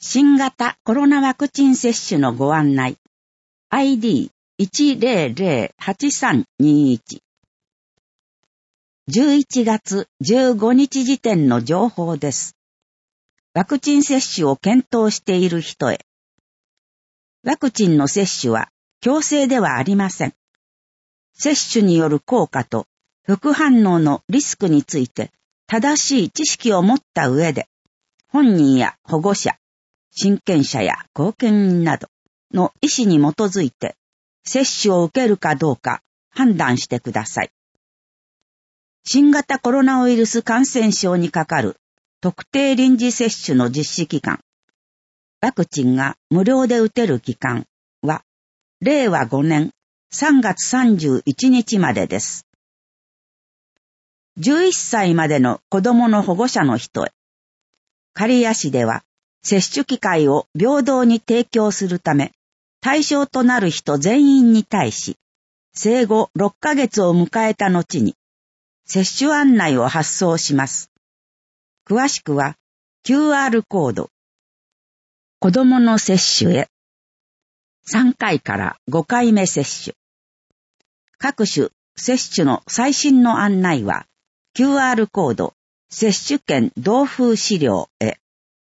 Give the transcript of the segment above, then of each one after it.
新型コロナワクチン接種のご案内 ID1008321 11月15日時点の情報です。ワクチン接種を検討している人へ。ワクチンの接種は強制ではありません。接種による効果と副反応のリスクについて正しい知識を持った上で、本人や保護者、親権者や後見人などの意思に基づいて接種を受けるかどうか判断してください。新型コロナウイルス感染症にかかる特定臨時接種の実施期間、ワクチンが無料で打てる期間は令和5年3月31日までです。11歳までの子供の保護者の人へ。刈谷市では接種機会を平等に提供するため、対象となる人全員に対し、生後6ヶ月を迎えた後に、接種案内を発送します。詳しくは、QR コード。子供の接種へ。3回から5回目接種。各種接種の最新の案内は、QR コード、接種券同封資料へ。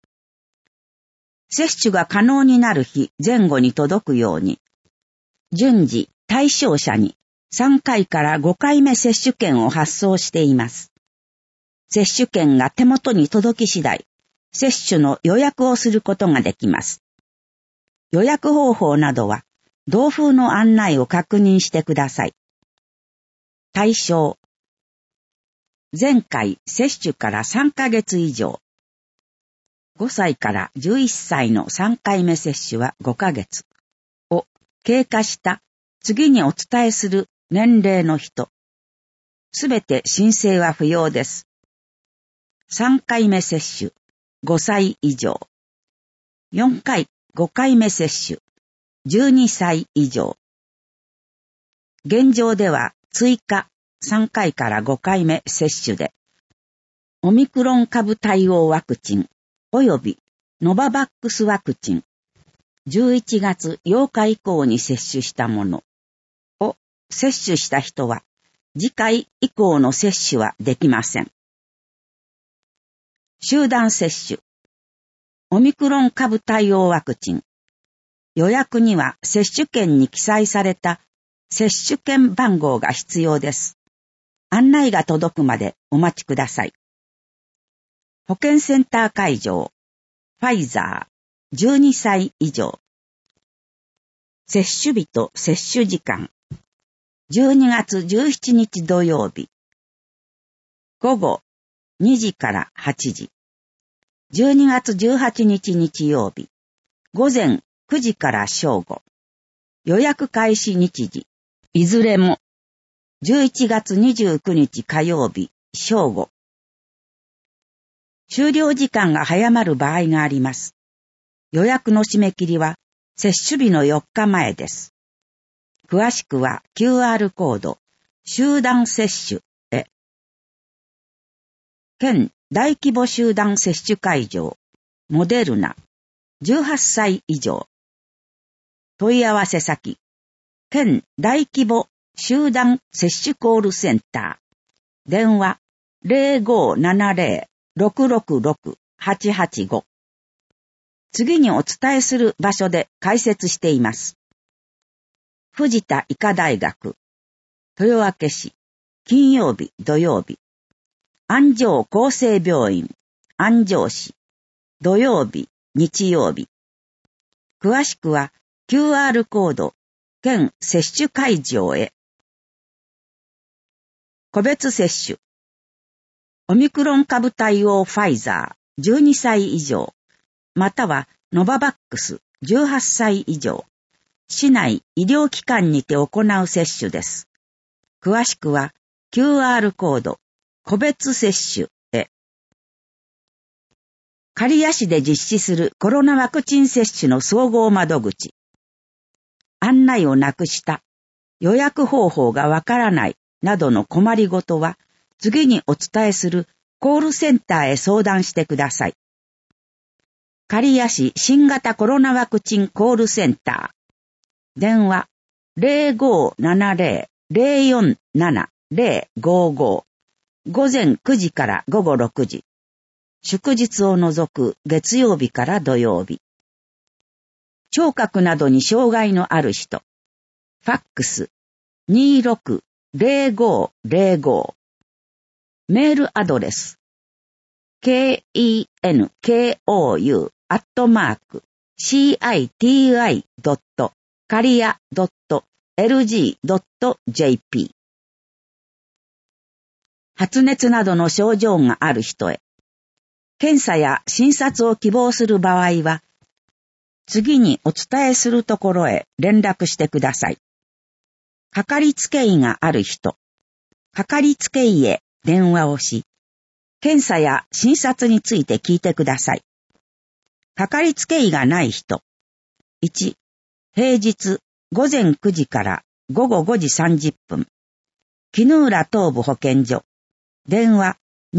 接種が可能になる日前後に届くように、順次対象者に3回から5回目接種券を発送しています。接種券が手元に届き次第、接種の予約をすることができます。予約方法などは、同封の案内を確認してください。対象。前回接種から3ヶ月以上。5歳から11歳の3回目接種は5ヶ月を経過した次にお伝えする年齢の人。すべて申請は不要です。3回目接種5歳以上。4回5回目接種12歳以上。現状では追加3回から5回目接種で、オミクロン株対応ワクチンおよびノババックスワクチン11月8日以降に接種したものを接種した人は次回以降の接種はできません。集団接種オミクロン株対応ワクチン予約には接種券に記載された接種券番号が必要です。案内が届くまでお待ちください。保健センター会場、ファイザー、12歳以上。接種日と接種時間、12月17日土曜日、午後2時から8時。12月18日日曜日、午前9時から正午。予約開始日時、いずれも11月29日火曜日、正午。終了時間が早まる場合があります。予約の締め切りは接種日の4日前です。詳しくは QR コード、集団接種へ。県大規模集団接種会場、モデルナ、18歳以上。問い合わせ先、県大規模集団接種コールセンター、電話 0570-666-885。次にお伝えする場所で開設しています。藤田医科大学、豊明市、金曜日、土曜日。安城厚生病院、安城市、土曜日、日曜日。詳しくは QR コード、県接種会場へ。個別接種。オミクロン株対応ファイザー12歳以上、またはノババックス18歳以上、市内医療機関にて行う接種です。詳しくは QR コード、個別接種へ。刈谷市で実施するコロナワクチン接種の総合窓口。案内をなくした、予約方法がわからないなどの困りごとは、次にお伝えするコールセンターへ相談してください。 刈谷市新型コロナワクチンコールセンター。電話 0570-047-055。午前9時から午後6時。祝日を除く月曜日から土曜日。聴覚などに障害のある人。ファックス 260505。メールアドレス kenko@citi.caria.lg.jp。 発熱などの症状がある人へ。検査や診察を希望する場合は、次にお伝えするところへ連絡してください。かかりつけ医がある人。かかりつけ医へ電話をし、検査や診察について聞いてください。かかりつけ医がない人。1、平日午前9時から午後5時30分。絹浦東部保健所。電話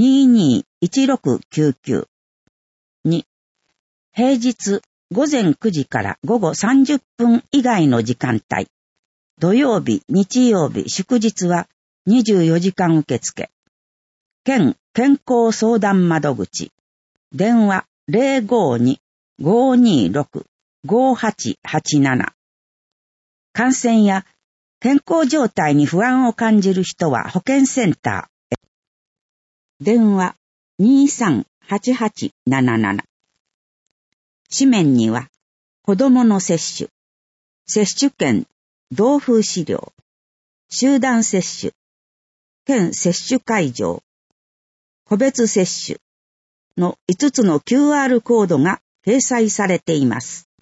221699。2、平日午前9時から午後30分以外の時間帯。土曜日、日曜日、祝日は24時間受付。県健康相談窓口。電話 052-526-5887。感染や健康状態に不安を感じる人は保健センターへ。電話 238877。紙面には、子供の接種、接種券、同封資料、集団接種、県接種会場、個別接種の5つの QR コードが掲載されています。